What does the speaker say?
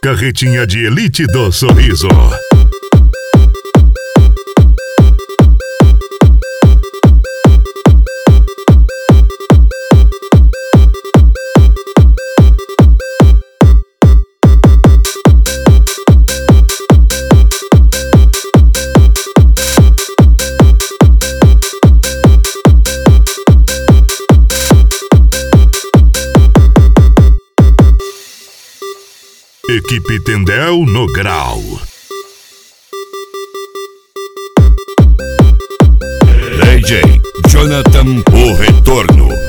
Carretinha de elite do sorriso. Equipe Tendel no grau. DJ Jonathan, o retorno.